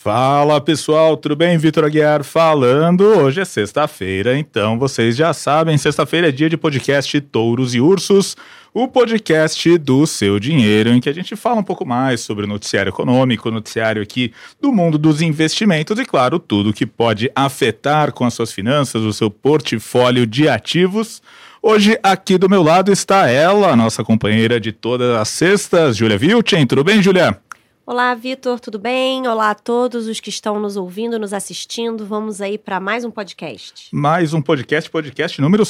Fala pessoal, tudo bem? Vitor Aguiar falando. Hoje é sexta-feira, então vocês já sabem, sexta-feira é dia de podcast Touros e Ursos, o podcast do seu dinheiro, em que a gente fala um pouco mais sobre o noticiário econômico, o noticiário aqui do mundo dos investimentos e, claro, tudo que pode afetar com as suas finanças, o seu portfólio de ativos. Hoje, aqui do meu lado está ela, nossa companheira de todas as sextas, Júlia Vilchen. Tudo bem, Júlia? Olá, Vitor, tudo bem? Olá a todos os que estão nos ouvindo, nos assistindo. Vamos aí para mais um podcast. Mais um podcast número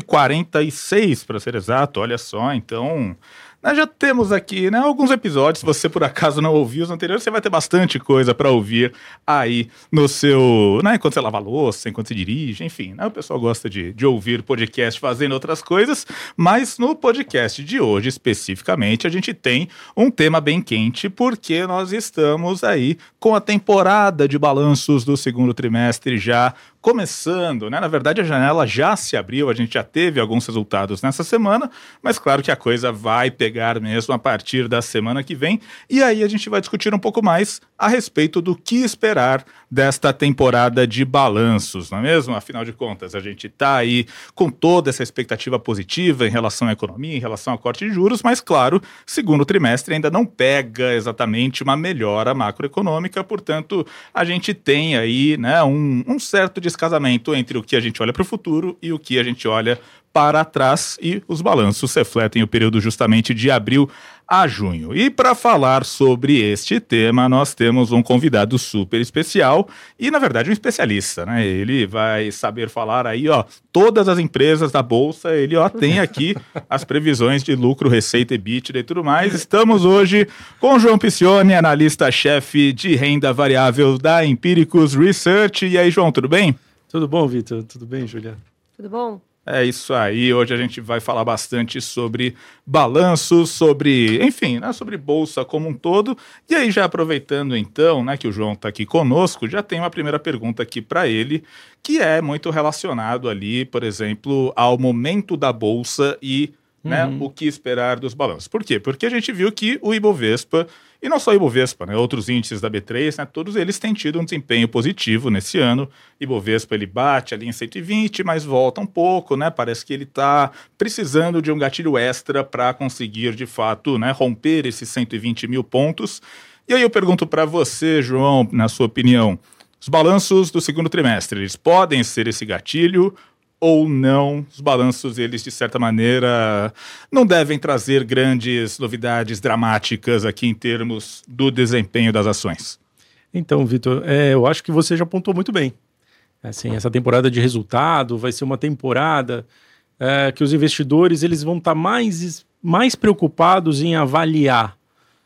146, para ser exato. Olha só, então... Nós já temos aqui, né, alguns episódios. Se você por acaso não ouviu os anteriores, você vai ter bastante coisa para ouvir aí no seu, né, enquanto você lava a louça, enquanto você dirige, enfim, né, o pessoal gosta de ouvir podcast fazendo outras coisas, mas no podcast de hoje, especificamente, a gente tem um tema bem quente, porque nós estamos aí com a temporada de balanços do segundo trimestre já começando, né? Na verdade, a janela já se abriu, a gente já teve alguns resultados nessa semana, mas claro que a coisa vai pegar mesmo a partir da semana que vem, e aí a gente vai discutir um pouco mais a respeito do que esperar desta temporada de balanços, não é mesmo? Afinal de contas, a gente está aí com toda essa expectativa positiva em relação à economia, em relação ao corte de juros, mas claro, segundo trimestre ainda não pega exatamente uma melhora macroeconômica, portanto, a gente tem aí, né, um certo descasamento entre o que a gente olha para o futuro e o que a gente olha para trás, e os balanços refletem o período justamente de abril a junho. E para falar sobre este tema, nós temos um convidado super especial e, na verdade, um especialista, né? Ele vai saber falar aí, ó, todas as empresas da Bolsa, ele, ó, tem aqui as previsões de lucro, receita, EBITDA e tudo mais. Estamos hoje com o João Piccioni, analista-chefe de renda variável da Empiricus Research. E aí, João, tudo bem? Tudo bom, Vitor? Tudo bem, Julia? Tudo bom? É isso aí, hoje a gente vai falar bastante sobre balanços, sobre, enfim, né, sobre bolsa como um todo. E aí, já aproveitando então, né, que o João está aqui conosco, já tem uma primeira pergunta aqui para ele, que é muito relacionado ali, por exemplo, ao momento da bolsa e né, o que esperar dos balanços. Por quê? Porque a gente viu que o Ibovespa, e não só o Ibovespa, né, outros índices da B3, né, todos eles têm tido um desempenho positivo nesse ano. Ibovespa, ele bate ali em 120, mas volta um pouco, né, parece que ele está precisando de um gatilho extra para conseguir, de fato, né, romper esses 120 mil pontos. E aí eu pergunto para você, João, na sua opinião, os balanços do segundo trimestre, eles podem ser esse gatilho ou não? Os balanços, eles, de certa maneira, não devem trazer grandes novidades dramáticas aqui em termos do desempenho das ações? Então, Vitor, eu acho que você já apontou muito bem. Assim, essa temporada de resultado vai ser uma temporada que os investidores eles vão estar mais preocupados em avaliar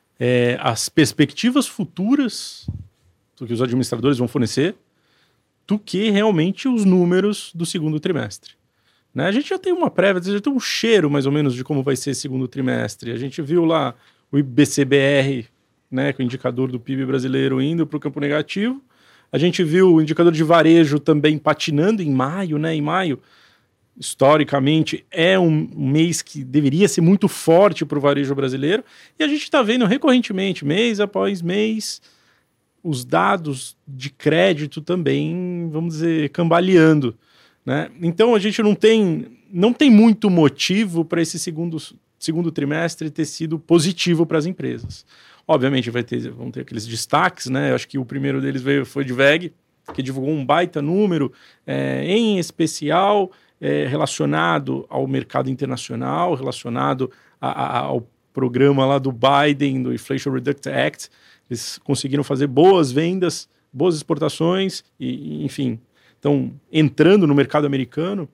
as perspectivas futuras do que os administradores vão fornecer, do que realmente os números do segundo trimestre. Né? A gente já tem uma prévia, já tem um cheiro mais ou menos de como vai ser segundo trimestre. A gente viu lá o IBCBR, né, com o indicador do PIB brasileiro indo para o campo negativo. A gente viu o indicador de varejo também patinando em maio, né? Em maio, historicamente, é um mês que deveria ser muito forte para o varejo brasileiro. E a gente está vendo recorrentemente, mês após mês, os dados de crédito também, vamos dizer, cambaleando, né? Então a gente não tem muito motivo para esse segundo trimestre ter sido positivo para as empresas. Obviamente vão ter aqueles destaques, né? Eu acho que o primeiro deles foi de WEG, que divulgou um baita número, em especial relacionado ao mercado internacional, relacionado ao programa lá do Biden, do Inflation Reduction Act. Eles conseguiram fazer boas vendas, boas exportações, e enfim, estão entrando no mercado americano.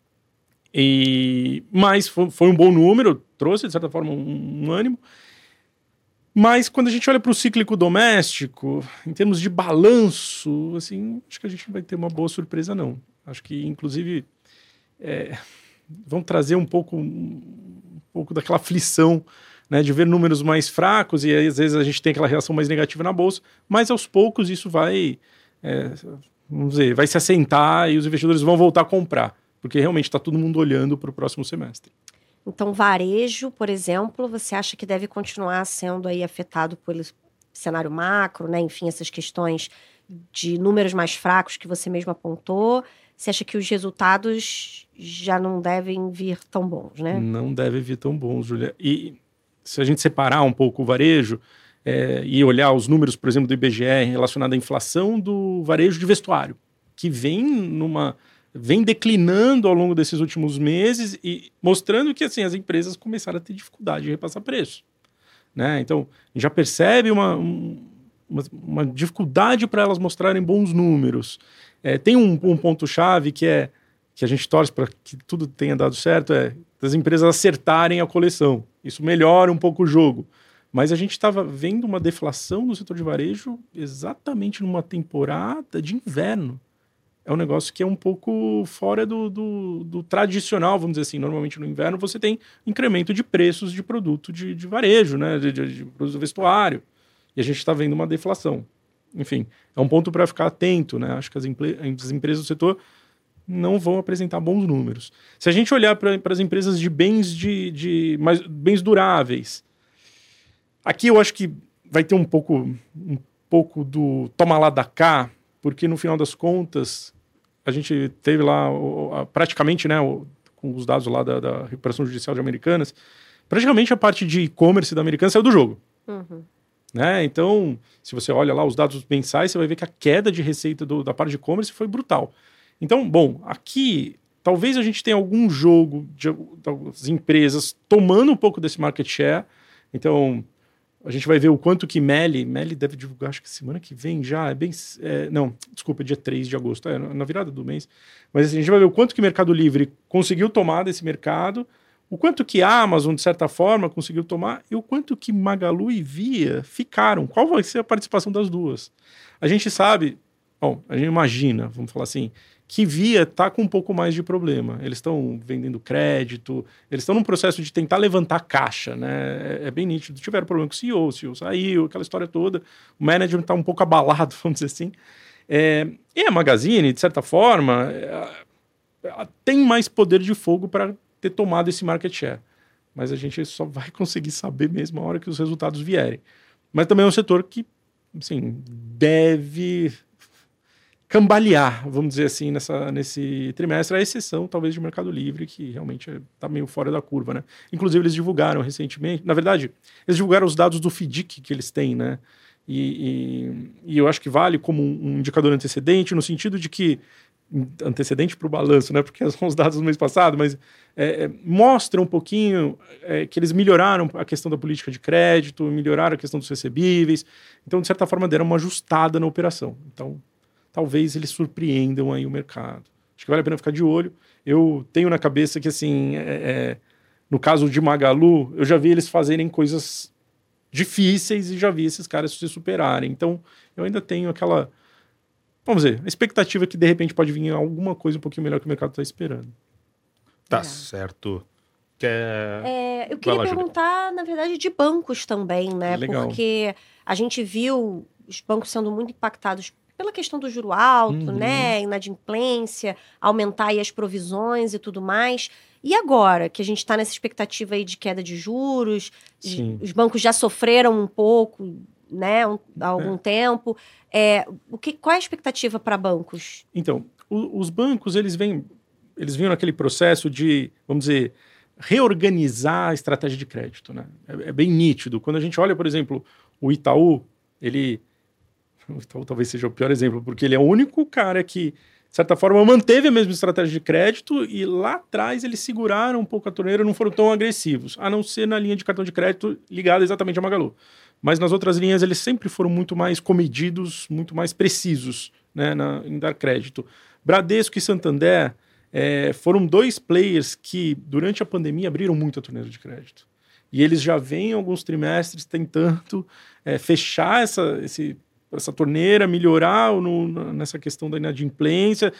Mas foi um bom número, trouxe, de certa forma, um ânimo. Mas quando a gente olha para o cíclico doméstico, em termos de balanço, assim, acho que a gente não vai ter uma boa surpresa, não. Acho que, inclusive, vão trazer um pouco daquela aflição, né, de ver números mais fracos, e aí, às vezes a gente tem aquela reação mais negativa na bolsa, mas aos poucos isso vai se assentar e os investidores vão voltar a comprar, porque realmente está todo mundo olhando para o próximo semestre. Então, varejo, por exemplo, você acha que deve continuar sendo aí afetado cenário macro, né? Enfim, essas questões de números mais fracos que você mesmo apontou, você acha que os resultados já não devem vir tão bons, né? Não devem vir tão bons, Júlia. E se a gente separar um pouco o varejo e olhar os números, por exemplo, do IBGE relacionado à inflação do varejo de vestuário, que vem declinando ao longo desses últimos meses e mostrando que assim, as empresas começaram a ter dificuldade de repassar preço. Né? Então, já percebe uma dificuldade para elas mostrarem bons números. Tem um ponto-chave que a gente torce para que tudo tenha dado certo, das empresas acertarem a coleção. Isso melhora um pouco o jogo. Mas a gente estava vendo uma deflação no setor de varejo exatamente numa temporada de inverno. É um negócio que é um pouco fora do tradicional, vamos dizer assim. Normalmente no inverno você tem incremento de preços de produto de varejo, né? de produto do vestuário. E a gente está vendo uma deflação. Enfim, é um ponto para ficar atento, né? Acho que as empresas do setor não vão apresentar bons números. Se a gente olhar para as empresas de bens bens duráveis, aqui eu acho que vai ter um pouco do toma lá da cá, porque no final das contas a gente teve lá praticamente, né, com os dados lá da recuperação judicial de Americanas, praticamente a parte de e-commerce da Americanas saiu do jogo. Uhum. Né? Então, se você olha lá os dados mensais, você vai ver que a queda de receita da parte de e-commerce foi brutal. Então, bom, aqui talvez a gente tenha algum jogo das empresas tomando um pouco desse market share. Então, a gente vai ver o quanto que Meli deve divulgar, acho que semana que vem já, não, desculpa, dia 3 de agosto, na virada do mês. Mas assim, a gente vai ver o quanto que Mercado Livre conseguiu tomar desse mercado, o quanto que a Amazon, de certa forma, conseguiu tomar e o quanto que Magalu e Via ficaram. Qual vai ser a participação das duas? A gente sabe, a gente imagina, vamos falar assim, que Via está com um pouco mais de problema. Eles estão vendendo crédito, eles estão num processo de tentar levantar caixa, né? É bem nítido. Tiveram problema com o CEO saiu, aquela história toda. O management está um pouco abalado, vamos dizer assim. E a Magazine, de certa forma, tem mais poder de fogo para ter tomado esse market share. Mas a gente só vai conseguir saber mesmo a hora que os resultados vierem. Mas também é um setor que, assim, deve cambalear, vamos dizer assim, nesse trimestre, à exceção, talvez, de Mercado Livre, que realmente está meio fora da curva, né? Inclusive, eles divulgaram recentemente, na verdade, eles divulgaram os dados do FDIC que eles têm, né? E eu acho que vale como um indicador antecedente, no sentido de que antecedente para o balanço, né? Porque são os dados do mês passado, mas mostra um pouquinho que eles melhoraram a questão da política de crédito, melhoraram a questão dos recebíveis, então, de certa forma, deram uma ajustada na operação. Então, talvez eles surpreendam aí o mercado. Acho que vale a pena ficar de olho. Eu tenho na cabeça que, assim, no caso de Magalu, eu já vi eles fazerem coisas difíceis e já vi esses caras se superarem. Então, eu ainda tenho aquela, vamos dizer, a expectativa que, de repente, pode vir alguma coisa um pouquinho melhor que o mercado está esperando. Tá certo. Eu queria perguntar, na verdade, de bancos também, né? Legal. Porque a gente viu os bancos sendo muito impactados pela questão do juro alto, né, inadimplência, aumentar aí as provisões e tudo mais. E agora, que a gente está nessa expectativa aí de queda de juros, os bancos já sofreram um pouco, né, há algum tempo. Qual é a expectativa para bancos? Então, os bancos, eles vinham naquele processo de, vamos dizer, reorganizar a estratégia de crédito, né? É bem nítido. Quando a gente olha, por exemplo, o Itaú, o Itaú talvez seja o pior exemplo, porque ele é o único cara que, de certa forma, manteve a mesma estratégia de crédito e lá atrás eles seguraram um pouco a torneira, não foram tão agressivos, a não ser na linha de cartão de crédito ligada exatamente a Magalu. Mas nas outras linhas eles sempre foram muito mais comedidos, muito mais precisos, né, em dar crédito. Bradesco e Santander foram dois players que, durante a pandemia, abriram muito a torneira de crédito. E eles já vêm alguns trimestres tentando fechar essa torneira, melhorar nessa questão da inadimplência.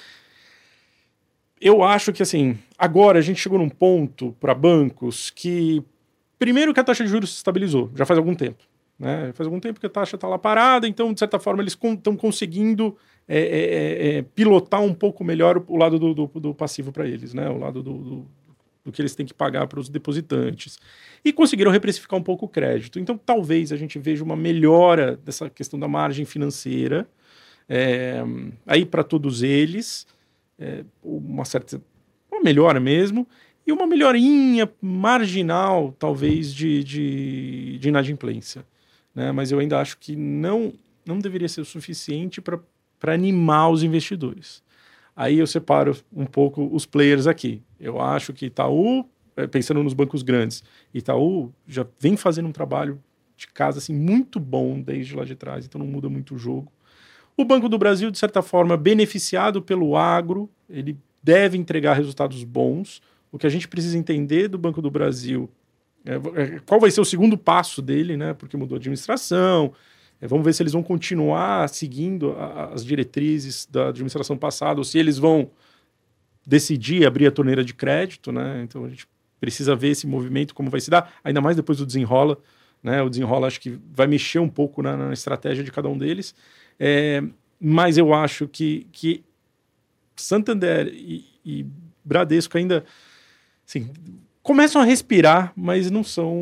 Eu acho que, assim, agora a gente chegou num ponto para bancos que, primeiro, que a taxa de juros se estabilizou, já faz algum tempo. Né? Faz algum tempo que a taxa está lá parada, então, de certa forma, eles estão conseguindo pilotar um pouco melhor o lado do passivo para eles, né? O lado do que eles têm que pagar para os depositantes. E conseguiram reprecificar um pouco o crédito. Então, talvez a gente veja uma melhora dessa questão da margem financeira aí para todos eles, uma melhora mesmo, e uma melhorinha marginal, talvez, de inadimplência. Né? Mas eu ainda acho que não deveria ser o suficiente para animar os investidores. Aí eu separo um pouco os players aqui. Eu acho que Itaú, pensando nos bancos grandes, Itaú já vem fazendo um trabalho de casa assim, muito bom desde lá de trás, então não muda muito o jogo. O Banco do Brasil, de certa forma, beneficiado pelo agro, ele deve entregar resultados bons. O que a gente precisa entender do Banco do Brasil qual vai ser o segundo passo dele, né? Porque mudou a administração. Vamos ver se eles vão continuar seguindo as diretrizes da administração passada ou se eles vão decidir abrir a torneira de crédito, né? Então a gente precisa ver esse movimento, como vai se dar, ainda mais depois do Desenrola, né? O Desenrola acho que vai mexer um pouco na estratégia de cada um deles, mas eu acho que Santander e Bradesco ainda assim, começam a respirar, mas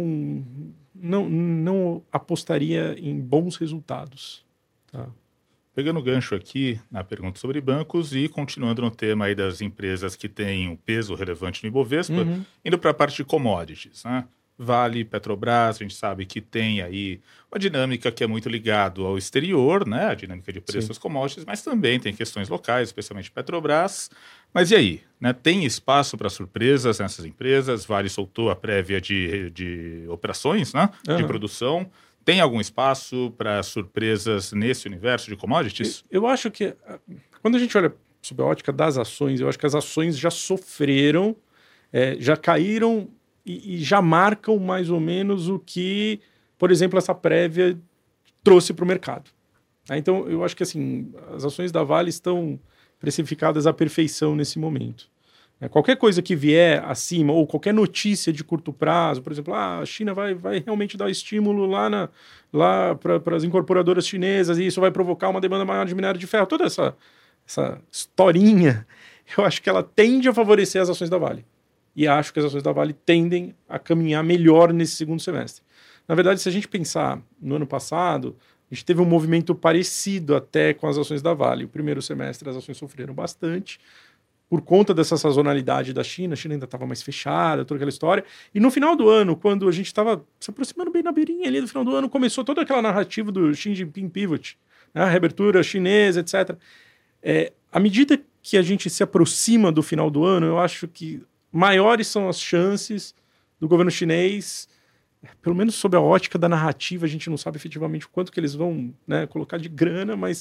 não apostaria em bons resultados. Tá? Pegando o gancho aqui na pergunta sobre bancos e continuando no tema aí das empresas que têm um peso relevante no Ibovespa, indo para a parte de commodities, né? Vale, Petrobras, a gente sabe que tem aí uma dinâmica que é muito ligada ao exterior, né? A dinâmica de preços das commodities, mas também tem questões locais, especialmente Petrobras. Mas e aí? Né? Tem espaço para surpresas nessas empresas? Vale soltou a prévia de operações, né? De produção. Tem algum espaço para surpresas nesse universo de commodities? Eu acho que, quando a gente olha sob a ótica das ações, eu acho que as ações já sofreram, já caíram e já marcam mais ou menos o que, por exemplo, essa prévia trouxe para o mercado. Então, eu acho que assim, as ações da Vale estão precificadas à perfeição nesse momento. Qualquer coisa que vier acima, ou qualquer notícia de curto prazo, por exemplo, a China vai realmente dar estímulo lá para as incorporadoras chinesas, e isso vai provocar uma demanda maior de minério de ferro, toda essa historinha, eu acho que ela tende a favorecer as ações da Vale. E acho que as ações da Vale tendem a caminhar melhor nesse segundo semestre. Na verdade, se a gente pensar no ano passado, a gente teve um movimento parecido até com as ações da Vale. O primeiro semestre as ações sofreram bastante, por conta dessa sazonalidade da China. A China ainda estava mais fechada, toda aquela história. E no final do ano, quando a gente estava se aproximando bem na beirinha ali do final do ano, começou toda aquela narrativa do Xi Jinping Pivot, né? A reabertura chinesa, etc. À medida que a gente se aproxima do final do ano, eu acho que maiores são as chances do governo chinês, pelo menos sob a ótica da narrativa, a gente não sabe efetivamente o quanto que eles vão, né, colocar de grana, mas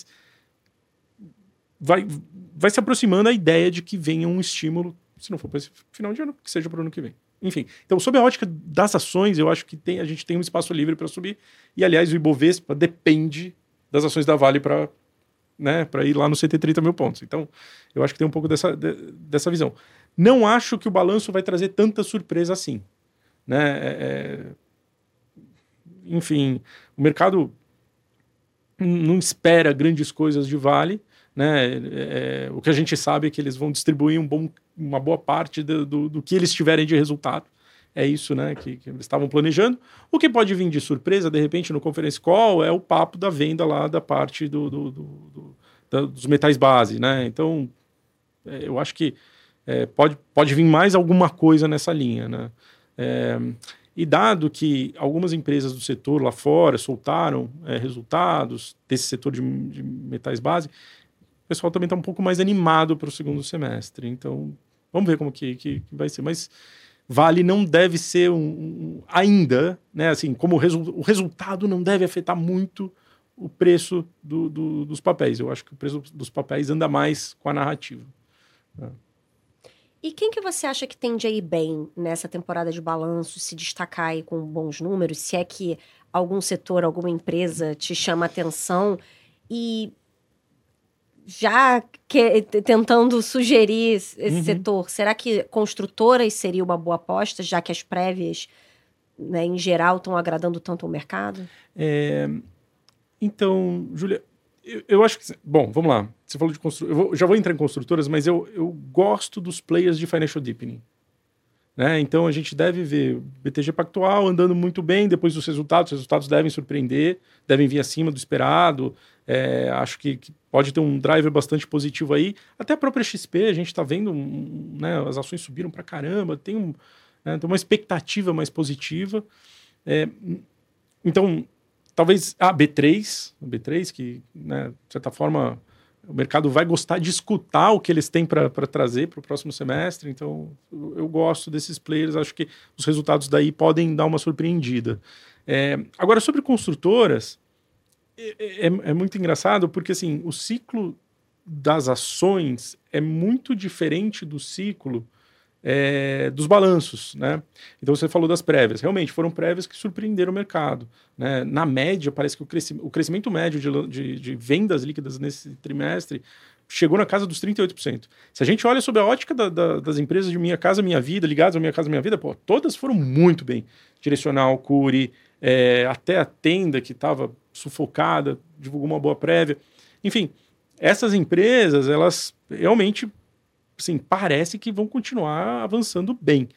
vai se aproximando a ideia de que venha um estímulo, se não for para esse final de ano, que seja para o ano que vem. Enfim, então, sob a ótica das ações, eu acho que a gente tem um espaço livre para subir, e, aliás, o Ibovespa depende das ações da Vale para ir lá no 130 mil pontos. Então, eu acho que tem um pouco dessa visão. Não acho que o balanço vai trazer tanta surpresa assim. Né? Enfim, o mercado não espera grandes coisas de Vale. Né? O que a gente sabe é que eles vão distribuir uma boa parte do que eles tiverem de resultado. É isso, né, que eles estavam planejando. O que pode vir de surpresa, de repente, no conference call, é o papo da venda lá da parte dos metais base. Né? Então, eu acho que pode vir mais alguma coisa nessa linha. Né? E dado que algumas empresas do setor lá fora soltaram resultados desse setor de metais base, o pessoal também está um pouco mais animado para o segundo semestre. Então, vamos ver como que vai ser. Mas Vale não deve ser ainda, né? Assim, como o resultado não deve afetar muito o preço dos papéis. Eu acho que o preço dos papéis anda mais com a narrativa. Né? E quem que você acha que tende a ir bem nessa temporada de balanço, se destacar aí com bons números? Se é que algum setor, alguma empresa te chama atenção e já tentando sugerir esse setor, será que construtoras seria uma boa aposta, já que as prévias, né, em geral, estão agradando tanto ao mercado? Então, Júlia, eu acho que... Bom, vamos lá. Você falou de construtoras. Já vou entrar em construtoras, mas eu gosto dos players de financial deepening. né? Então a gente deve ver o BTG Pactual andando muito bem depois dos resultados. Os resultados devem surpreender, devem vir acima do esperado. Acho que pode ter um driver bastante positivo aí. Até a própria XP, a gente está vendo, né, as ações subiram para caramba, tem uma expectativa mais positiva. Então, talvez a B3, que, né, de certa forma, o mercado vai gostar de escutar o que eles têm para trazer para o próximo semestre. Então, eu gosto desses players, acho que os resultados daí podem dar uma surpreendida. Agora, sobre construtoras, é muito engraçado porque assim, o ciclo das ações é muito diferente do ciclo dos balanços, né? Então você falou das prévias. Realmente, foram prévias que surpreenderam o mercado, né? Na média, parece que o crescimento médio de vendas líquidas nesse trimestre chegou na casa dos 38%. Se a gente olha sob a ótica das empresas de Minha Casa Minha Vida, ligadas ao Minha Casa Minha Vida, todas foram muito bem. Direcional, Cury, até a Tenda, que estava sufocada, divulgou uma boa prévia. Enfim, essas empresas, elas realmente... Assim, parece que vão continuar avançando bem.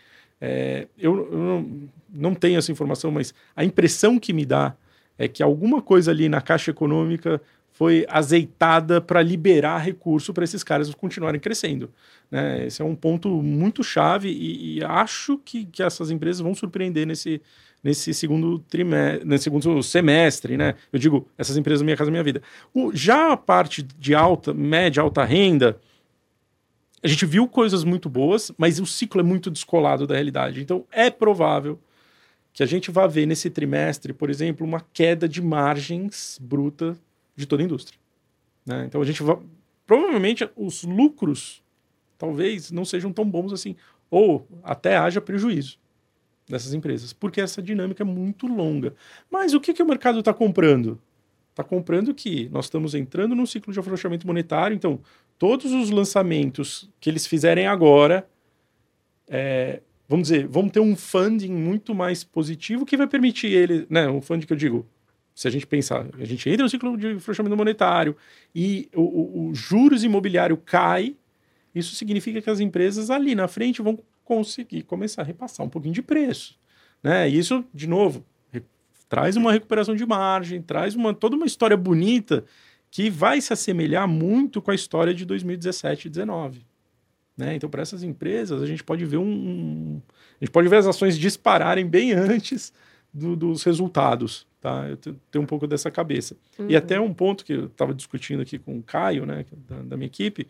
Eu não tenho essa informação, mas a impressão que me dá é que alguma coisa ali na Caixa Econômica foi azeitada para liberar recurso para esses caras continuarem crescendo, né? Esse é um ponto muito chave e acho que essas empresas vão surpreender nesse segundo semestre, né? Eu digo, essas empresas Minha Casa Minha Vida. Já a parte de média, alta renda, a gente viu coisas muito boas, mas o ciclo é muito descolado da realidade. Então, é provável que a gente vá ver nesse trimestre, por exemplo, uma queda de margens bruta de toda a indústria, né? Então, provavelmente, os lucros talvez não sejam tão bons assim, ou até haja prejuízo dessas empresas, porque essa dinâmica é muito longa. Mas o que o mercado está comprando? Está comprando que nós estamos entrando num ciclo de afrouxamento monetário, então todos os lançamentos que eles fizerem agora, vamos dizer, vão ter um funding muito mais positivo que vai permitir ele, né, um funding que eu digo, se a gente pensar, a gente entra no ciclo de afrouxamento monetário e o juros imobiliário cai, isso significa que as empresas ali na frente vão conseguir começar a repassar um pouquinho de preço, né? E isso, de novo, traz uma recuperação de margem, traz toda uma história bonita que vai se assemelhar muito com a história de 2017 e 2019. Né? Então, para essas empresas, a gente pode ver a gente pode ver as ações dispararem bem antes dos resultados. Tá? Eu tenho um pouco dessa cabeça. E até um ponto que eu estava discutindo aqui com o Caio, né, da minha equipe,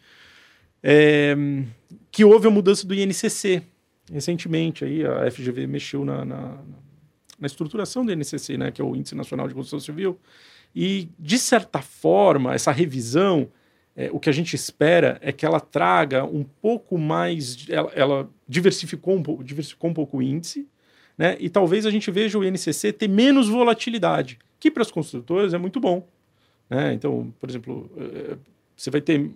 que houve a mudança do INCC. Recentemente, aí, a FGV mexeu na estruturação do INCC, né, que é o Índice Nacional de Construção Civil, e, de certa forma, essa revisão, o que a gente espera é que ela traga um pouco mais... Ela diversificou um pouco o índice, né, e talvez a gente veja o INCC ter menos volatilidade, que para as construtoras é muito bom. Né? Então, por exemplo, você vai ter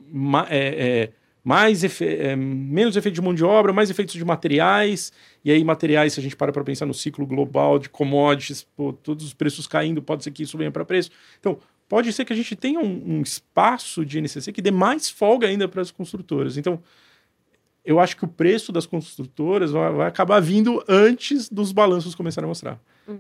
menos efeito de mão de obra, mais efeitos de materiais, e aí materiais, se a gente para pensar no ciclo global de commodities, todos os preços caindo, pode ser que isso venha para preço. Então, pode ser que a gente tenha um espaço de INCC que dê mais folga ainda para as construtoras. Então, eu acho que o preço das construtoras vai acabar vindo antes dos balanços começarem a mostrar.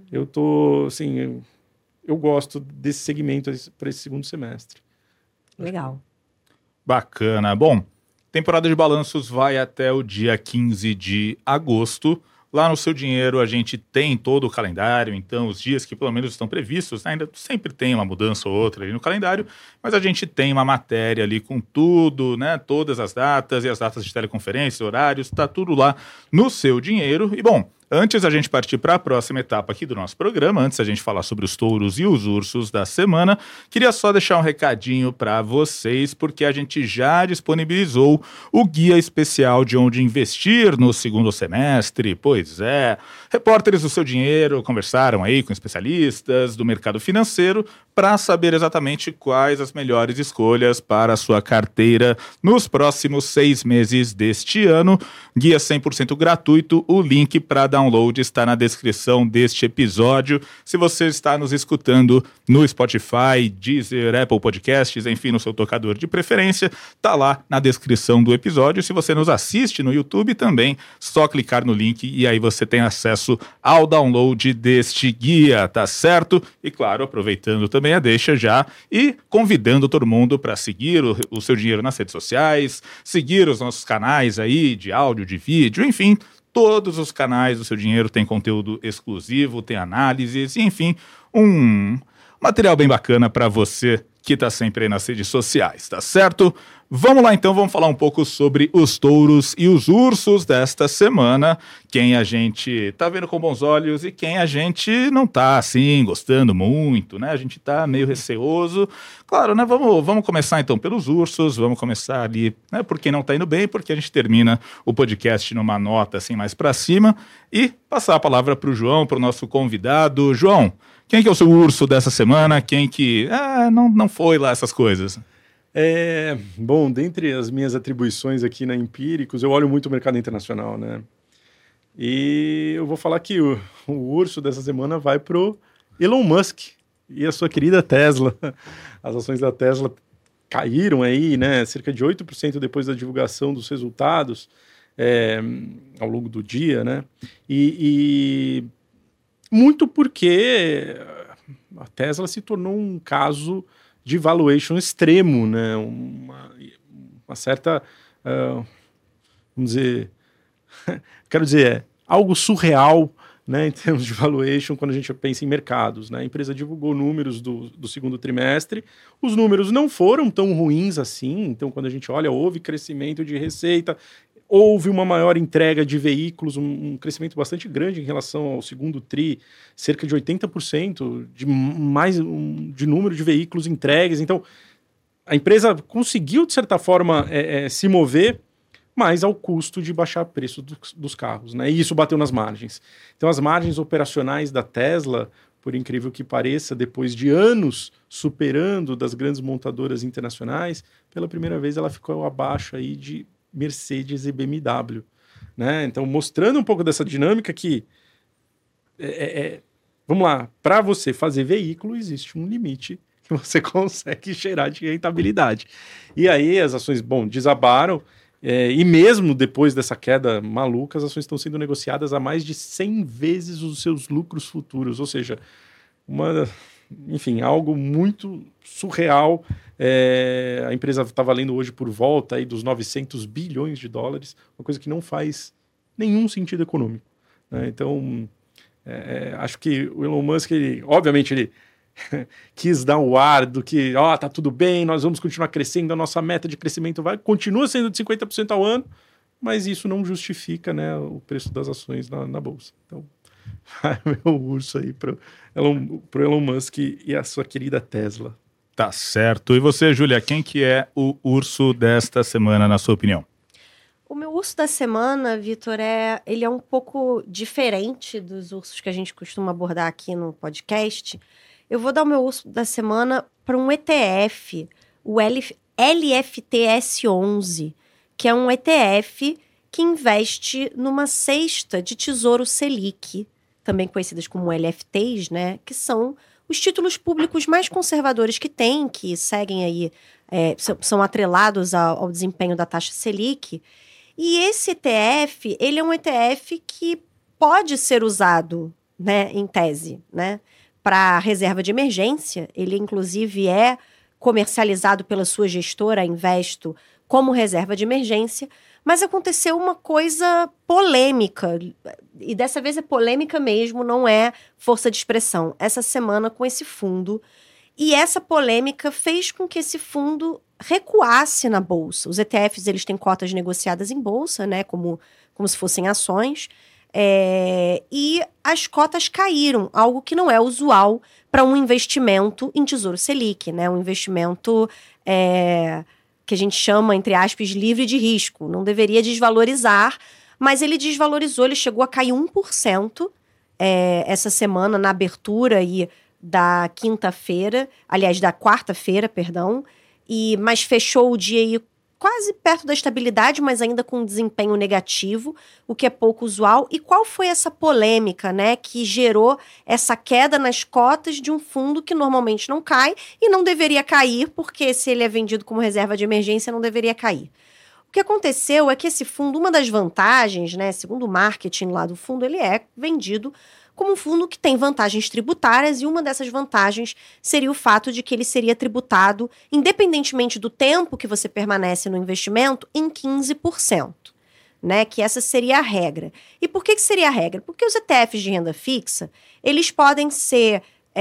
Eu gosto desse segmento para esse segundo semestre. Legal. Bacana. Bom, temporada de balanços vai até o dia 15 de agosto. Lá no Seu Dinheiro a gente tem todo o calendário, então os dias que pelo menos estão previstos, né, ainda sempre tem uma mudança ou outra ali no calendário, mas a gente tem uma matéria ali com tudo, né, todas as datas e as datas de teleconferência, horários, tá tudo lá no Seu Dinheiro. E bom, antes a gente partir para a próxima etapa aqui do nosso programa, antes a gente falar sobre os touros e os ursos da semana, queria só deixar um recadinho para vocês, porque a gente já disponibilizou o guia especial de onde investir no segundo semestre. Pois é, repórteres do Seu Dinheiro conversaram aí com especialistas do mercado financeiro para saber exatamente quais as melhores escolhas para a sua carteira nos próximos 6 meses deste ano. Guia 100% gratuito, o link para download download está na descrição deste episódio. Se você está nos escutando no Spotify, Deezer, Apple Podcasts, enfim, no seu tocador de preferência, tá lá na descrição do episódio. Se você nos assiste no YouTube também, só clicar no link e aí você tem acesso ao download deste guia, tá certo? E claro, aproveitando também a deixa já e convidando todo mundo para seguir o Seu Dinheiro nas redes sociais, seguir os nossos canais aí de áudio, de vídeo, enfim, todos os canais do Seu Dinheiro têm conteúdo exclusivo, tem análises, enfim, um material bem bacana para você que está sempre aí nas redes sociais, tá certo? Vamos lá então, vamos falar um pouco sobre os touros e os ursos desta semana, quem a gente tá vendo com bons olhos e quem a gente não tá, assim, gostando muito, né? A gente tá meio receoso. Claro, né? Vamos começar então pelos ursos, vamos começar ali, né? Por quem não tá indo bem, porque a gente termina o podcast numa nota, assim, mais para cima e passar a palavra pro João, pro nosso convidado. João, quem que é o seu urso dessa semana? Quem que não foi lá essas coisas? Bom, dentre as minhas atribuições aqui na Empíricos, eu olho muito o mercado internacional, né? E eu vou falar que o urso dessa semana vai pro Elon Musk e a sua querida Tesla. As ações da Tesla caíram aí, né? Cerca de 8% depois da divulgação dos resultados ao longo do dia, né? E muito porque a Tesla se tornou um caso de valuation extremo, né? Uma certa, vamos dizer, quero dizer, algo surreal, né, em termos de valuation quando a gente pensa em mercados, né? A empresa divulgou números do segundo trimestre, os números não foram tão ruins assim, então quando a gente olha, houve crescimento de receita, houve uma maior entrega de veículos, um crescimento bastante grande em relação ao segundo TRI, cerca de 80% de número de veículos entregues. Então, a empresa conseguiu, de certa forma, se mover, mas ao custo de baixar o preço dos carros, né? E isso bateu nas margens. Então, as margens operacionais da Tesla, por incrível que pareça, depois de anos superando das grandes montadoras internacionais, pela primeira vez ela ficou abaixo aí de Mercedes e BMW, né? Então, mostrando um pouco dessa dinâmica que, vamos lá, para você fazer veículo, existe um limite que você consegue gerar de rentabilidade. E aí as ações, desabaram, e mesmo depois dessa queda maluca, as ações estão sendo negociadas a mais de 100 vezes os seus lucros futuros, ou seja, enfim, algo muito surreal. A empresa está valendo hoje por volta aí dos 900 bilhões de dólares, uma coisa que não faz nenhum sentido econômico, né? Então, acho que o Elon Musk, obviamente, ele quis dar o ar do que, tá tudo bem, nós vamos continuar crescendo, a nossa meta de crescimento continua sendo de 50% ao ano, mas isso não justifica, né, o preço das ações na Bolsa. Então, vai meu urso aí pro Elon Musk e a sua querida Tesla. Tá certo. E você, Júlia, quem que é o urso desta semana, na sua opinião? O meu urso da semana, Vitor, ele é um pouco diferente dos ursos que a gente costuma abordar aqui no podcast. Eu vou dar o meu urso da semana para um ETF, o LFTS11, que é um ETF que investe numa cesta de Tesouro Selic, também conhecidas como LFTs, né? Que são os títulos públicos mais conservadores que tem, que seguem aí, são atrelados ao desempenho da taxa Selic. E esse ETF, ele é um ETF que pode ser usado, né, em tese, né, para reserva de emergência. Ele, inclusive, é comercializado pela sua gestora, a Investo, como reserva de emergência. Mas aconteceu uma coisa polêmica, e dessa vez é polêmica mesmo, não é força de expressão, essa semana com esse fundo. E essa polêmica fez com que esse fundo recuasse na Bolsa. Os ETFs, eles têm cotas negociadas em Bolsa, né, como se fossem ações, e as cotas caíram, algo que não é usual para um investimento em Tesouro Selic, né, um investimento que a gente chama, entre aspas, livre de risco. Não deveria desvalorizar, mas ele desvalorizou, ele chegou a cair 1% essa semana, na abertura aí da quarta-feira, perdão, mas fechou o dia aí quase perto da estabilidade, mas ainda com um desempenho negativo, o que é pouco usual. E qual foi essa polêmica, né, que gerou essa queda nas cotas de um fundo que normalmente não cai e não deveria cair, porque se ele é vendido como reserva de emergência, não deveria cair. O que aconteceu é que esse fundo, uma das vantagens, né, segundo o marketing lá do fundo, ele é vendido como um fundo que tem vantagens tributárias, e uma dessas vantagens seria o fato de que ele seria tributado, independentemente do tempo que você permanece no investimento, em 15%, né? Que essa seria a regra. E por que seria a regra? Porque os ETFs de renda fixa, eles podem ser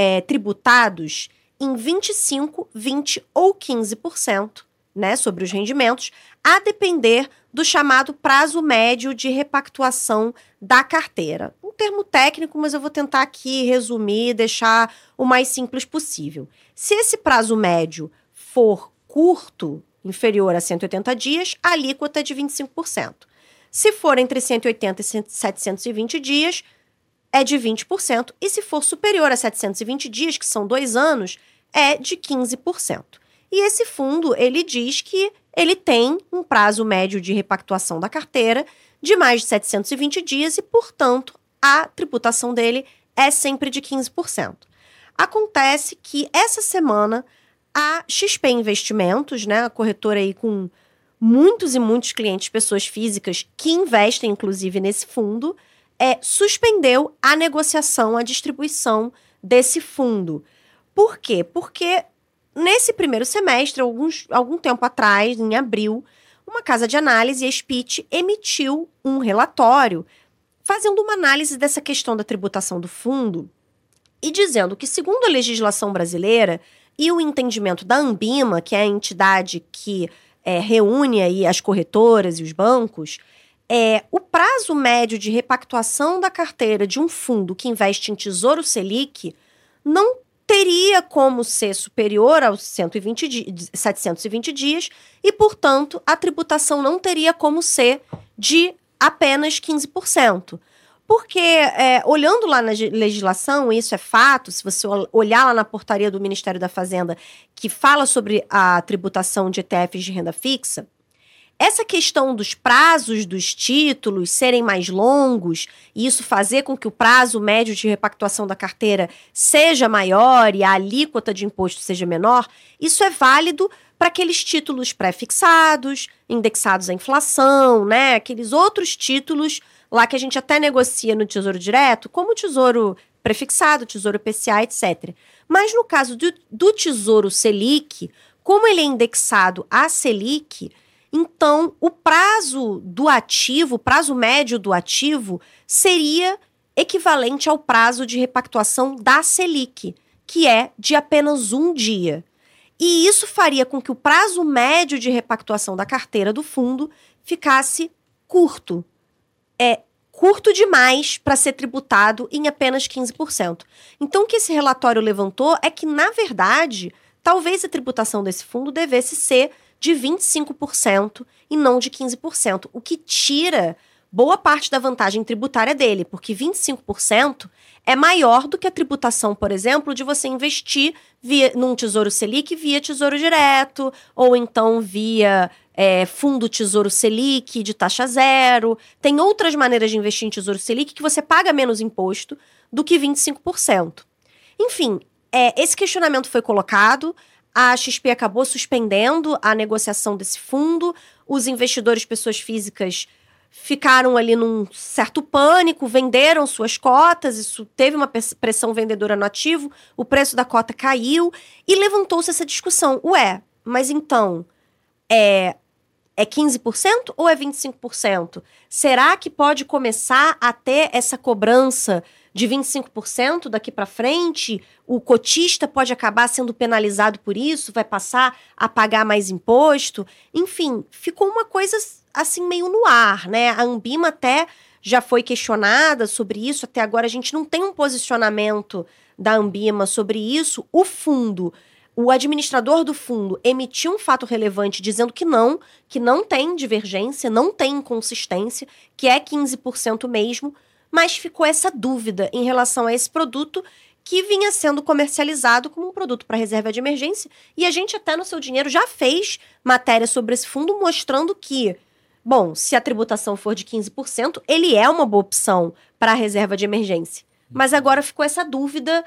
tributados em 25%, 20% ou 15%, né, sobre os rendimentos, a depender do chamado prazo médio de repactuação da carteira. Um termo técnico, mas eu vou tentar aqui resumir, deixar o mais simples possível. Se esse prazo médio for curto, inferior a 180 dias, a alíquota é de 25%. Se for entre 180 e 720 dias, é de 20%. E se for superior a 720 dias, que são 2 anos, é de 15%. E esse fundo, ele diz que ele tem um prazo médio de repactuação da carteira de mais de 720 dias e, portanto, a tributação dele é sempre de 15%. Acontece que essa semana a XP Investimentos, né, a corretora aí com muitos e muitos clientes, pessoas físicas que investem inclusive nesse fundo, suspendeu a negociação, a distribuição desse fundo. Por quê? Porque nesse primeiro semestre, algum tempo atrás, em abril, uma casa de análise, a SPIT, emitiu um relatório fazendo uma análise dessa questão da tributação do fundo e dizendo que, segundo a legislação brasileira e o entendimento da Anbima, que é a entidade que reúne aí as corretoras e os bancos, o prazo médio de repactuação da carteira de um fundo que investe em Tesouro Selic não teria como ser superior aos 720 dias e, portanto, a tributação não teria como ser de apenas 15%. Porque, olhando lá na legislação, isso é fato, se você olhar lá na portaria do Ministério da Fazenda, que fala sobre a tributação de ETFs de renda fixa, essa questão dos prazos dos títulos serem mais longos e isso fazer com que o prazo médio de repactuação da carteira seja maior e a alíquota de imposto seja menor, isso é válido para aqueles títulos pré-fixados, indexados à inflação, né? Aqueles outros títulos lá que a gente até negocia no Tesouro Direto, como o Tesouro Prefixado, Tesouro IPCA, etc. Mas no caso do Tesouro Selic, como ele é indexado à Selic, então, o prazo do ativo, o prazo médio do ativo, seria equivalente ao prazo de repactuação da Selic, que é de apenas 1 dia. E isso faria com que o prazo médio de repactuação da carteira do fundo ficasse curto. Curto demais para ser tributado em apenas 15%. Então, o que esse relatório levantou é que, na verdade, talvez a tributação desse fundo devesse ser de 25% e não de 15%, o que tira boa parte da vantagem tributária dele, porque 25% é maior do que a tributação, por exemplo, de você investir num Tesouro Selic via Tesouro Direto, ou então via Fundo Tesouro Selic de taxa zero. Tem outras maneiras de investir em Tesouro Selic que você paga menos imposto do que 25%. Enfim, esse questionamento foi colocado. A XP acabou suspendendo a negociação desse fundo, os investidores, pessoas físicas, ficaram ali num certo pânico, venderam suas cotas, isso teve uma pressão vendedora no ativo, o preço da cota caiu e levantou-se essa discussão. Mas então, é 15% ou é 25%? Será que pode começar a ter essa cobrança de 25% daqui para frente? O cotista pode acabar sendo penalizado por isso, vai passar a pagar mais imposto? Enfim, ficou uma coisa assim meio no ar, né? A Anbima até já foi questionada sobre isso, até agora a gente não tem um posicionamento da Anbima sobre isso. O administrador do fundo emitiu um fato relevante dizendo que não tem divergência, não tem inconsistência, que é 15% mesmo, mas ficou essa dúvida em relação a esse produto que vinha sendo comercializado como um produto para reserva de emergência. E a gente até no Seu Dinheiro já fez matéria sobre esse fundo mostrando que, bom, se a tributação for de 15%, ele é uma boa opção para a reserva de emergência. Mas agora ficou essa dúvida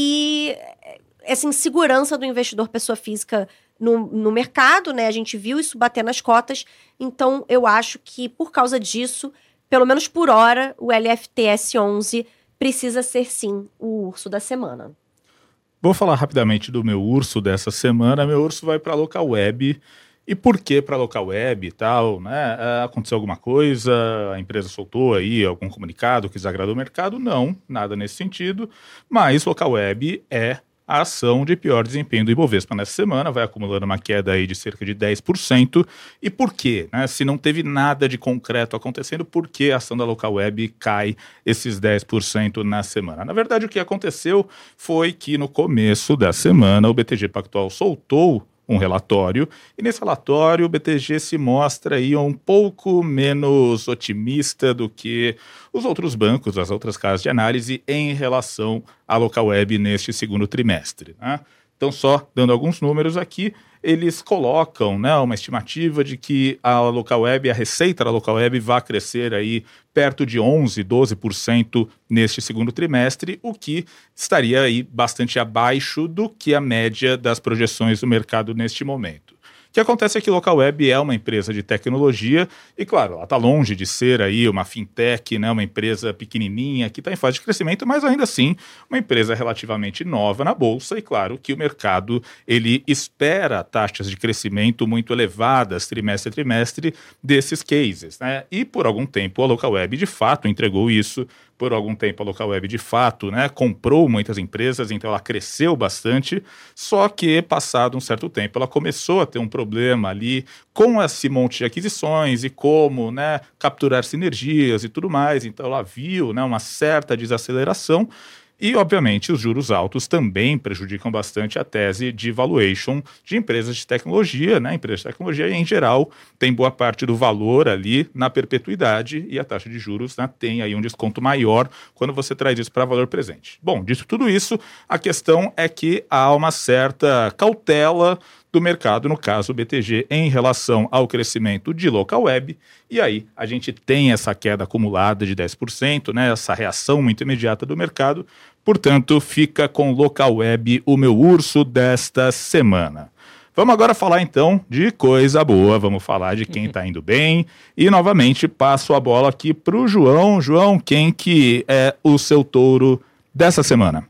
e essa insegurança do investidor pessoa física no mercado, né? A gente viu isso bater nas cotas. Então, eu acho que, por causa disso, pelo menos por hora, o LFTS 11 precisa ser, sim, o urso da semana. Vou falar rapidamente do meu urso dessa semana. Meu urso vai para a Local Web. E por que para a Local Web e tal, né? Aconteceu alguma coisa, a empresa soltou aí algum comunicado que desagradou o mercado? Não, nada nesse sentido. Mas Local Web é a ação de pior desempenho do Ibovespa nessa semana, vai acumulando uma queda aí de cerca de 10%. E por quê? Né? Se não teve nada de concreto acontecendo, por que a ação da Local Web cai esses 10% na semana? Na verdade, o que aconteceu foi que no começo da semana o BTG Pactual soltou um relatório, e nesse relatório o BTG se mostra aí um pouco menos otimista do que os outros bancos, as outras casas de análise em relação à Local Web neste segundo trimestre, né? Então, só dando alguns números aqui, eles colocam, né, uma estimativa de que a Local Web, a receita da Local Web vai crescer aí perto de 11%, 12% neste segundo trimestre, o que estaria aí bastante abaixo do que a média das projeções do mercado neste momento. O que acontece é que Local Web é uma empresa de tecnologia e, claro, ela está longe de ser aí uma fintech, né, uma empresa pequenininha que está em fase de crescimento, mas ainda assim uma empresa relativamente nova na bolsa e, claro, que o mercado ele espera taxas de crescimento muito elevadas trimestre a trimestre desses cases, né? E por algum tempo a Local Web de fato entregou isso. Por algum tempo a Local Web de fato, né, comprou muitas empresas, então ela cresceu bastante, só que passado um certo tempo ela começou a ter um problema ali com esse monte de aquisições e como, né, capturar sinergias e tudo mais, então ela viu, né, uma certa desaceleração. E, obviamente, os juros altos também prejudicam bastante a tese de valuation de empresas de tecnologia, né? Empresas de tecnologia, em geral, tem boa parte do valor ali na perpetuidade e a taxa de juros, né, tem aí um desconto maior quando você traz isso para valor presente. Bom, dito tudo isso, a questão é que há uma certa cautela do mercado, no caso o BTG, em relação ao crescimento de Local Web, e aí a gente tem essa queda acumulada de 10%, né, essa reação muito imediata do mercado, portanto fica com Local Web o meu urso desta semana. Vamos agora falar então de coisa boa, vamos falar de quem está indo bem, e novamente passo a bola aqui para o João. João, quem que é o seu touro dessa semana?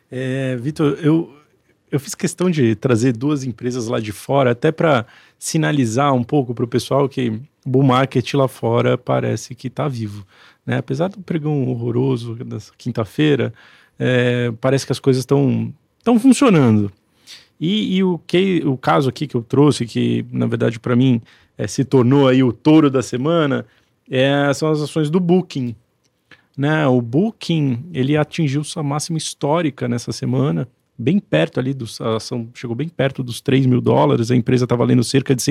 Vitor, eu fiz questão de trazer duas empresas lá de fora, até para sinalizar um pouco para o pessoal que o bull market lá fora parece que está vivo, né? Apesar do pregão horroroso dessa quinta-feira, parece que as coisas estão funcionando. E o caso aqui que eu trouxe, que na verdade para mim se tornou aí o touro da semana, são as ações do Booking, né? O Booking, ele atingiu sua máxima histórica nessa semana, bem perto ali, a ação chegou bem perto dos $3 mil, a empresa está valendo cerca de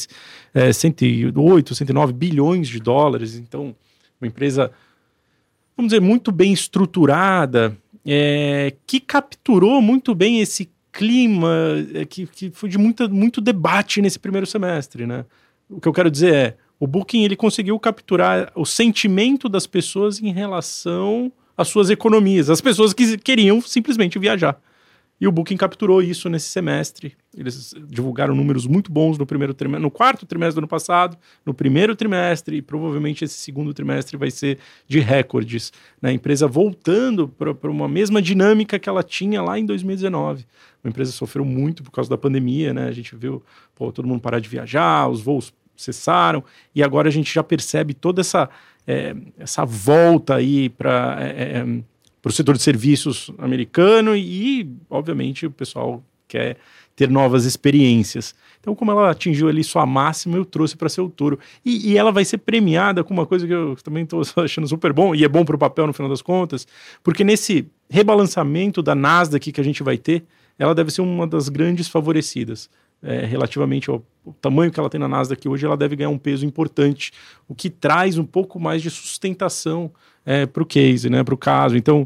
108, 109 bilhões de dólares, então uma empresa, vamos dizer, muito bem estruturada, que capturou muito bem esse clima que foi de muito debate nesse primeiro semestre, né? O que eu quero dizer o Booking ele conseguiu capturar o sentimento das pessoas em relação às suas economias, as pessoas que queriam simplesmente viajar. E o Booking capturou isso nesse semestre. Eles divulgaram números muito bons no quarto trimestre do ano passado, no primeiro trimestre, e provavelmente esse segundo trimestre vai ser de recordes, né? A empresa voltando para uma mesma dinâmica que ela tinha lá em 2019. A empresa sofreu muito por causa da pandemia, né? A gente viu todo mundo parar de viajar, os voos cessaram, e agora a gente já percebe toda essa volta aí para o setor de serviços americano e, obviamente, o pessoal quer ter novas experiências. Então, como ela atingiu ali sua máxima, eu trouxe para ser o touro. E ela vai ser premiada com uma coisa que eu também estou achando super bom, e é bom para o papel no final das contas, porque nesse rebalançamento da Nasdaq que a gente vai ter, ela deve ser uma das grandes favorecidas. Relativamente ao tamanho que ela tem na Nasdaq hoje, ela deve ganhar um peso importante, o que traz um pouco mais de sustentação para o case, né, para o caso. Então,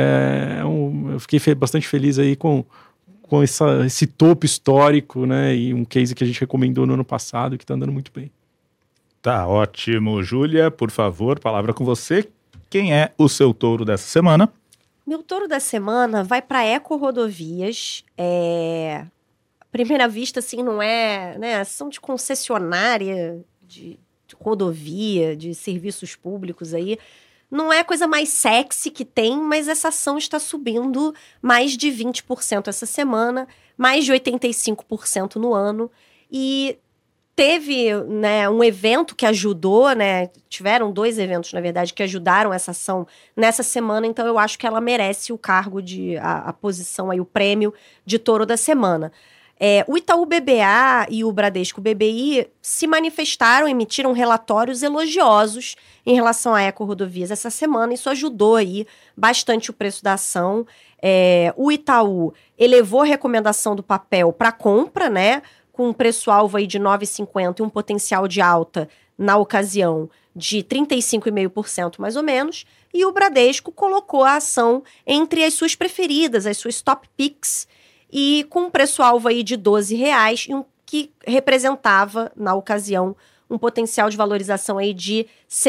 eu fiquei bastante feliz aí com esse topo histórico, né, e um case que a gente recomendou no ano passado, que está andando muito bem. Tá ótimo. Júlia, por favor, palavra com você. Quem é o seu touro dessa semana? Meu touro da semana vai para Eco Rodovias. À primeira vista, assim, não é, né, ação de concessionária de rodovia, de serviços públicos aí. Não é a coisa mais sexy que tem, mas essa ação está subindo mais de 20% essa semana, mais de 85% no ano. E teve, né, um evento que ajudou, né? Tiveram 2 eventos, na verdade, que ajudaram essa ação nessa semana. Então, eu acho que ela merece o cargo a posição aí, o prêmio de touro da semana. O Itaú BBA e o Bradesco BBI se manifestaram, emitiram relatórios elogiosos em relação à Eco Rodovias essa semana. Isso ajudou aí bastante o preço da ação. O Itaú elevou a recomendação do papel para compra, né? Com um preço-alvo aí de R$ 9,50 e um potencial de alta, na ocasião, de 35,5% mais ou menos. E o Bradesco colocou a ação entre as suas preferidas, as suas top picks, e com um preço-alvo aí de R$ 12,00, que representava, na ocasião, um potencial de valorização aí de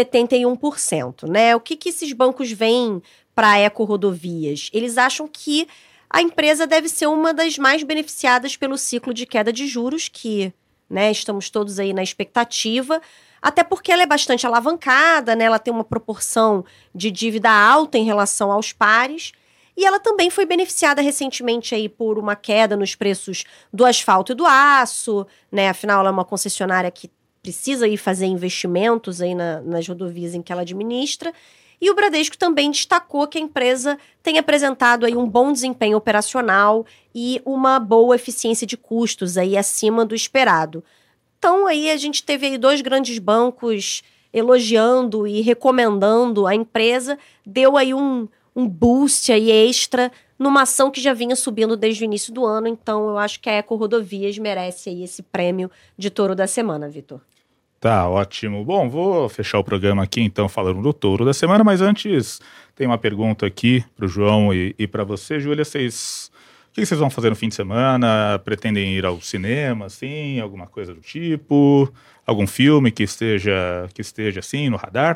71%, né? O que esses bancos veem para a Eco Rodovias? Eles acham que a empresa deve ser uma das mais beneficiadas pelo ciclo de queda de juros, que, né, estamos todos aí na expectativa, até porque ela é bastante alavancada, né? Ela tem uma proporção de dívida alta em relação aos pares, e ela também foi beneficiada recentemente aí por uma queda nos preços do asfalto e do aço, né? Afinal, ela é uma concessionária que precisa aí fazer investimentos aí nas rodovias em que ela administra. E o Bradesco também destacou que a empresa tem apresentado aí um bom desempenho operacional e uma boa eficiência de custos aí acima do esperado. Então aí a gente teve aí 2 grandes bancos elogiando e recomendando a empresa, deu aí um boost aí extra numa ação que já vinha subindo desde o início do ano. Então eu acho que a Eco Rodovias merece aí esse prêmio de touro da semana, Vitor. Tá, ótimo. Bom, vou fechar o programa aqui, então, falando do touro da semana, mas antes tem uma pergunta aqui pro João e para você, Júlia. O que vocês vão fazer no fim de semana? Pretendem ir ao cinema, assim, alguma coisa do tipo? Algum filme que esteja assim, no radar?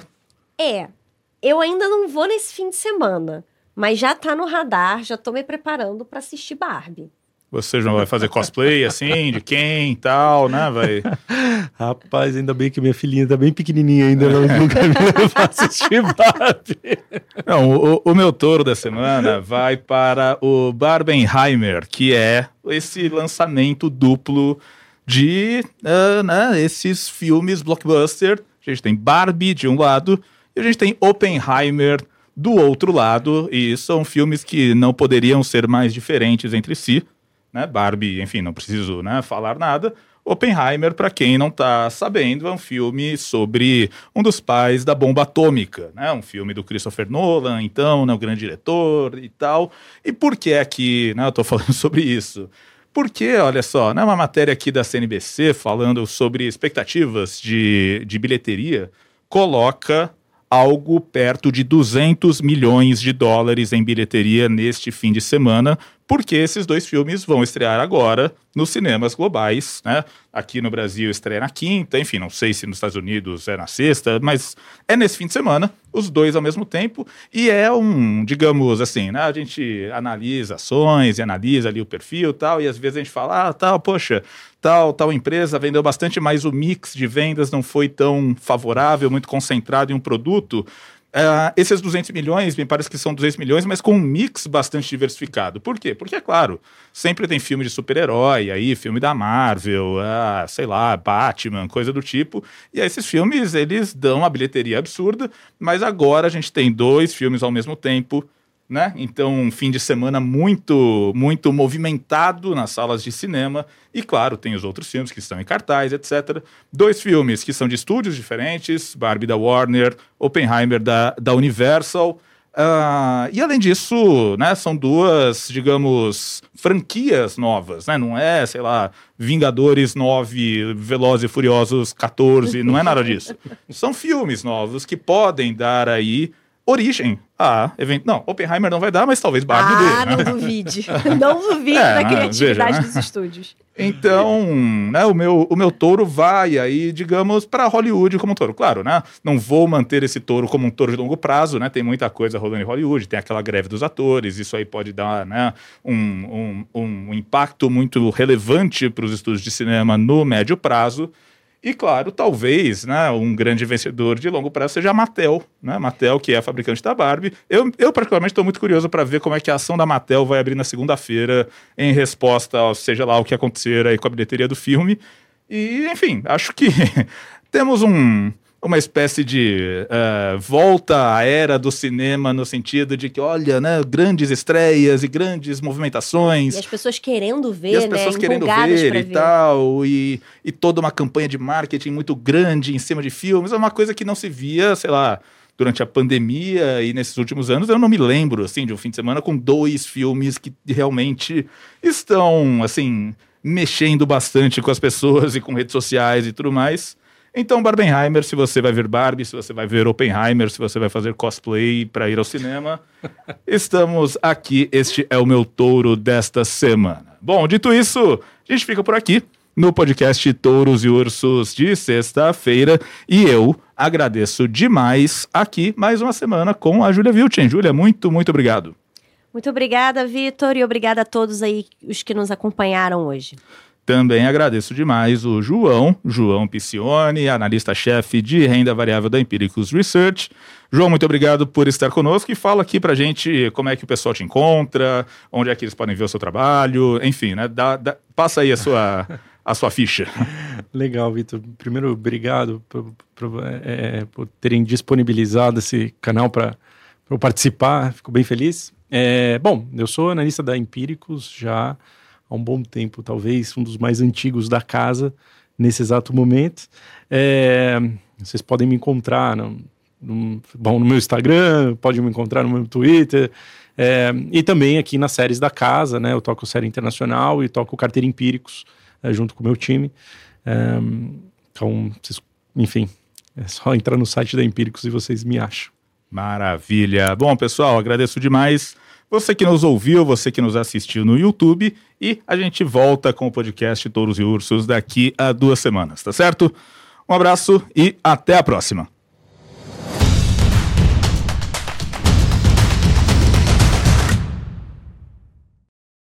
Eu ainda não vou nesse fim de semana, mas já tá no radar, já tô me preparando para assistir Barbie. Você, João, vai fazer cosplay, assim, de quem e tal, né? Rapaz, ainda bem que minha filhinha tá bem pequenininha ainda, ela nunca me levou pra assistir Barbie. Não, o meu touro da semana vai para o Barbenheimer, que é esse lançamento duplo de esses filmes blockbuster. A gente tem Barbie de um lado e a gente tem Oppenheimer do outro lado, e são filmes que não poderiam ser mais diferentes entre si. Né? Barbie, enfim, não preciso, né, falar nada. Oppenheimer, para quem não está sabendo, é um filme sobre um dos pais da bomba atômica, né? Um filme do Christopher Nolan, então, né, o grande diretor e tal. E por que aqui, né, eu estou falando sobre isso? Porque, olha só, né, uma matéria aqui da CNBC falando sobre expectativas de bilheteria coloca algo perto de 200 milhões de dólares em bilheteria neste fim de semana, porque esses 2 filmes vão estrear agora nos cinemas globais, né? Aqui no Brasil estreia na quinta, enfim, não sei se nos Estados Unidos é na sexta, mas é nesse fim de semana, os 2 ao mesmo tempo, e é digamos assim, né? A gente analisa ações e analisa ali o perfil e tal, e às vezes a gente fala, poxa, tal empresa vendeu bastante, mas o mix de vendas não foi tão favorável, muito concentrado em um produto. Esses 200 milhões, me parece que são 200 milhões, mas com um mix bastante diversificado. Por quê? Porque, é claro, sempre tem filme de super-herói, aí filme da Marvel, sei lá, Batman, coisa do tipo. E aí esses filmes, eles dão uma bilheteria absurda, mas agora a gente tem 2 filmes ao mesmo tempo, né? Então, um fim de semana muito, muito movimentado nas salas de cinema. E, claro, tem os outros filmes que estão em cartaz, etc. 2 filmes que são de estúdios diferentes, Barbie da Warner, Oppenheimer da Universal. E, além disso, né, são 2, digamos, franquias novas, né? Não é, sei lá, Vingadores 9, Velozes e Furiosos 14, não é nada disso. São filmes novos que podem dar aí origem a evento. Não, Oppenheimer não vai dar, mas talvez Barbie dê. Não duvide. Não duvide da criatividade dos estúdios. Então, né, o meu touro vai aí, digamos, para Hollywood como um touro. Claro, né? Não vou manter esse touro como um touro de longo prazo, né? Tem muita coisa rolando em Hollywood, tem aquela greve dos atores, isso aí pode dar, né, um impacto muito relevante para os estúdios de cinema no médio prazo. E, claro, talvez, né, um grande vencedor de longo prazo seja a Mattel, né? Mattel, que é a fabricante da Barbie. Eu particularmente, estou muito curioso para ver como é que a ação da Mattel vai abrir na segunda-feira em resposta ao seja lá o que acontecer aí com a bilheteria do filme. E, enfim, acho que temos uma espécie de volta à era do cinema no sentido de que, olha, né, grandes estreias e grandes movimentações. E as pessoas querendo ver, e as pessoas querendo ver e ver. tal, e toda uma campanha de marketing muito grande em cima de filmes. É uma coisa que não se via, sei lá, durante a pandemia e nesses últimos anos. Eu não me lembro, assim, de um fim de semana com 2 filmes que realmente estão, assim, mexendo bastante com as pessoas e com redes sociais e tudo mais. Então, Barbenheimer, se você vai ver Barbie, se você vai ver Oppenheimer, se você vai fazer cosplay para ir ao cinema, estamos aqui. Este é o meu touro desta semana. Bom, dito isso, a gente fica por aqui no podcast Touros e Ursos de sexta-feira. E eu agradeço demais aqui mais uma semana com a Júlia Vilchen. Júlia, muito, muito obrigado. Muito obrigada, Vitor, e obrigada a todos aí os que nos acompanharam hoje. Também agradeço demais o João Piccioni, analista-chefe de renda variável da Empiricus Research. João, muito obrigado por estar conosco e fala aqui pra gente como é que o pessoal te encontra, onde é que eles podem ver o seu trabalho, enfim, né? Passa aí a sua ficha. Legal, Vitor. Primeiro, obrigado por terem disponibilizado esse canal para eu participar, fico bem feliz. Bom, eu sou analista da Empiricus já há um bom tempo, talvez um dos mais antigos da casa nesse exato momento. Vocês podem me encontrar no meu Instagram, podem me encontrar no meu Twitter, e também aqui nas séries da casa, né? Eu toco série internacional e toco Carteira Empíricos junto com o meu time. Então, enfim, é só entrar no site da Empíricos e vocês me acham. Maravilha. Bom, pessoal, agradeço demais você que nos ouviu, você que nos assistiu no YouTube, e a gente volta com o podcast Touros e Ursos daqui a 2 semanas, tá certo? Um abraço e até a próxima.